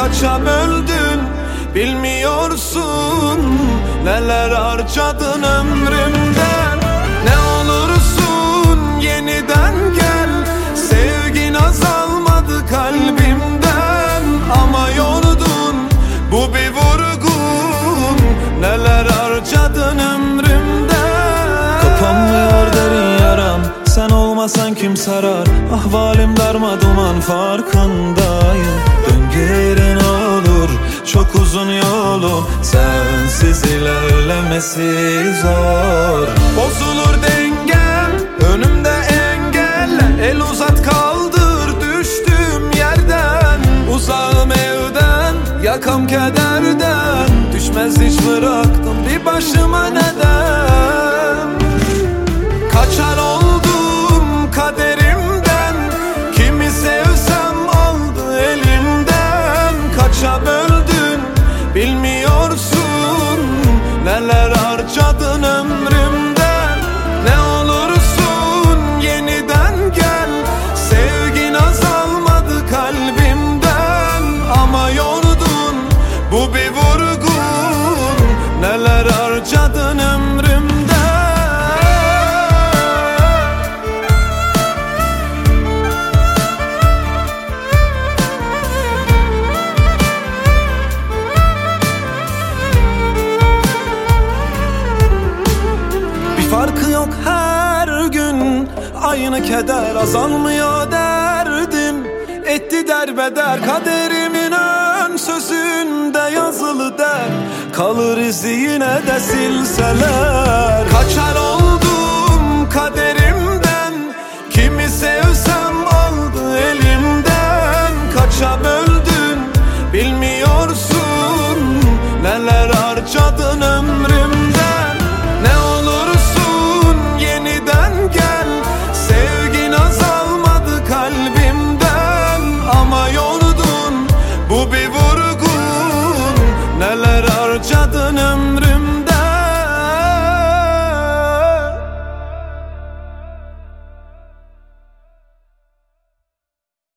kaça böldün bilmiyorsun. Neler harcadın ömrümden. Ne olursun yeniden gel, sevgin azalmadı kalbimden. Ama yordun, bu bir vurgun. Neler harcadın ömrümden. Kapanmıyor derin yaram, sen olmasan kim sarar? Ahvalim darmaduman farkındayım. Dön geri ne olur, çok uzun yolum, sensiz ilerlemesi zor. Bozulur dengem, önümde engeller. El uzat kaldır düştüğüm yerden. Uzağım evden, yakam kederden. Düşmez hiç bıraktım bir başıma neden. Kaçar oldum kaderimden. Kimi sevsem aldı elimden. Kaça böldün bilmiyorsun. Neler harcadın ömrümden. Ne olursun yeniden gel, sevgin azalmadı kalbimden. Ama yordun, bu bir vurgun. Neler harcadın ömrümden. Farkı yok her gün, aynı keder, azalmıyor derdim. Etti derbeder kaderimin ön sözünde yazılı der. Kalır izi yine de silseler. Kaçar oldum kader